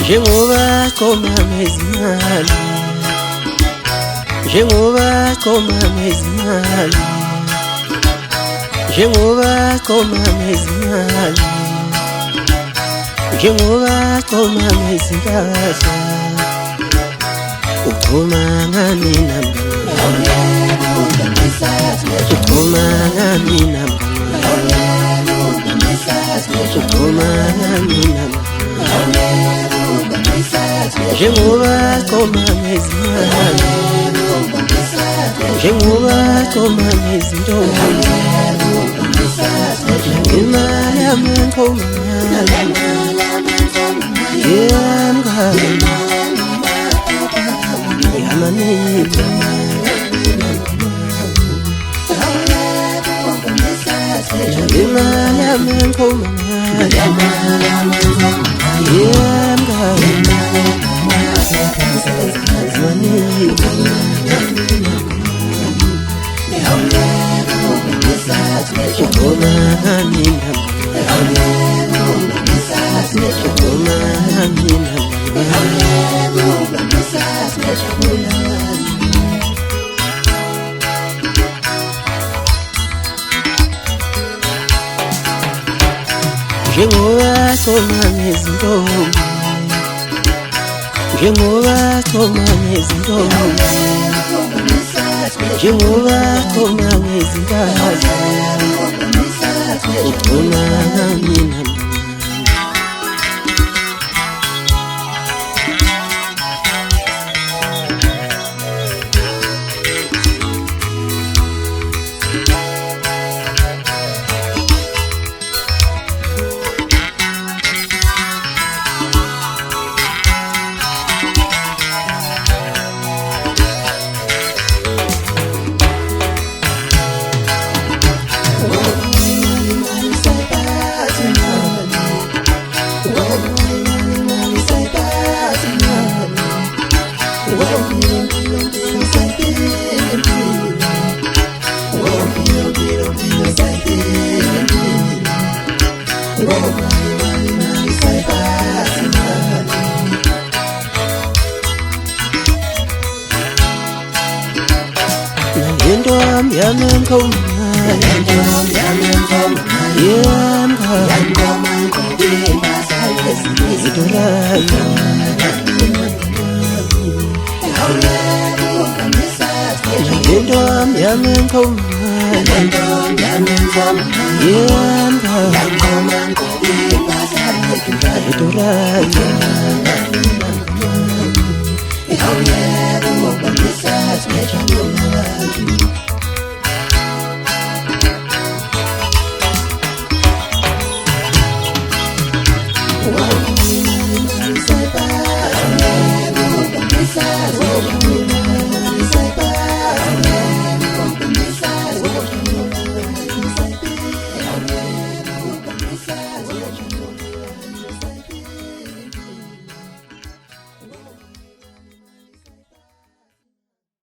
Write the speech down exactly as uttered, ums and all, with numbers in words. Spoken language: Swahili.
Njengoba koma mezimali, njengoba koma mezimali, njengoba koma mezimali, njengoba koma mezindasa, ukhoma ngani namngani, ukhoma ngani namngani, ukhoma ngani namngani. Njengoba koma mezimali, njengoba koma mezintombi, imali yami enkoma yemngani yamanini, imali yami enkoma yemngani ukhoma ngani namngani, ukhoma ngani njengoba koma mezintombi, njengoba koma mezintombi, njengoba koma mezindasa, ukhoma ngani namngani. Yendom yamen koma, yendom yamen koma, yemngani idolaya, yendom yamen koma, yendom yamen koma, yemngani idolaya. Wow.